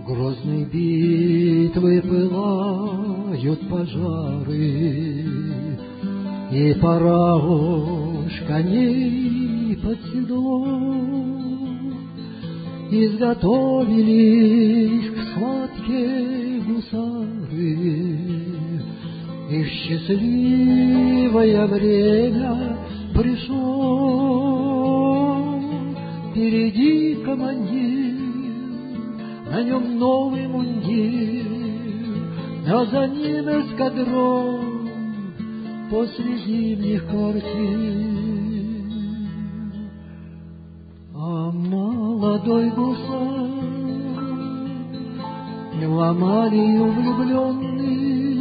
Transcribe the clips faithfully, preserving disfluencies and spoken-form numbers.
Грозной битвы пылают пожары, и пора уж коней под седло. Изготовились к схватке гусары, и счастливое время пришло. Впереди командир, на нем новый мундир, а за ним эскадрон после зимних картин. А молодой гусар, в Амалию влюбленный,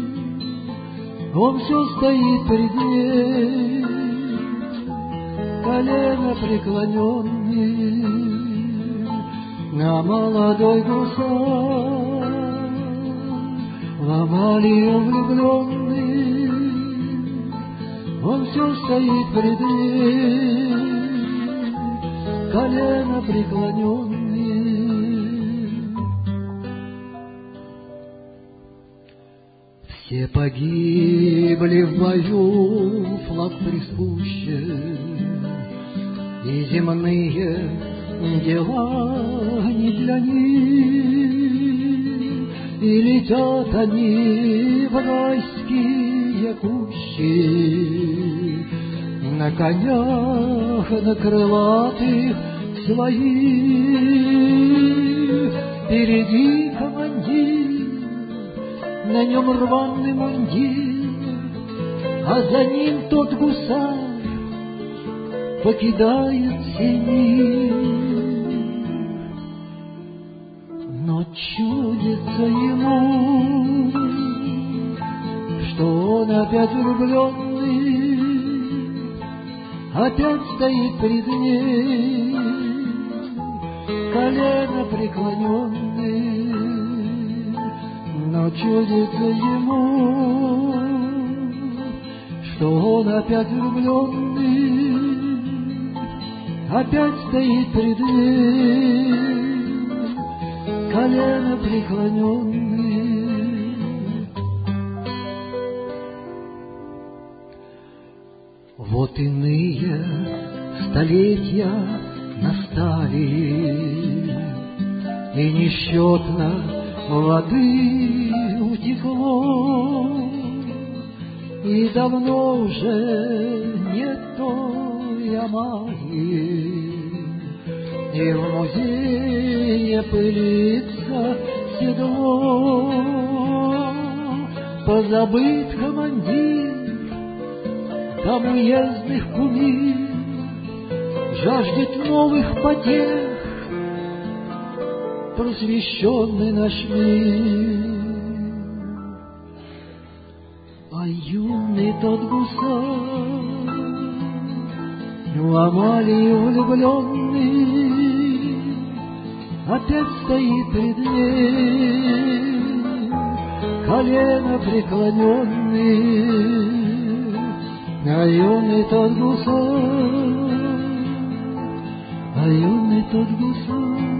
он все стоит перед ней, колено преклоненный. А молодой гусар, в Амалию влюбленный, он все стоит перед ней, колено преклоненный. Все погибли в бою, флаг приспущен, и земные дела не для них, и летят они в райские кущи на конях, на крылатых своих. Впереди командир, на нем рваный мундир, а за ним тот гусар покидает синий. Но чудится ему, что он опять влюбленный, опять стоит перед ней, колено преклоненный. Но чудится ему, что он опять влюбленный, опять стоит перед ней, колено преклоненный. Вот иные столетия настали, и несчетно воды утекло, и давно уже нет той Амалии, и в музее пылится седло. Позабыт командир, там уездных кумир, жаждет новых потех просвещенный наш мир. А юный тот гусар, в Амалию влюбленный, опять стоит перед ней, колено преклоненный. А юный тот гусар, а юный тот гусар,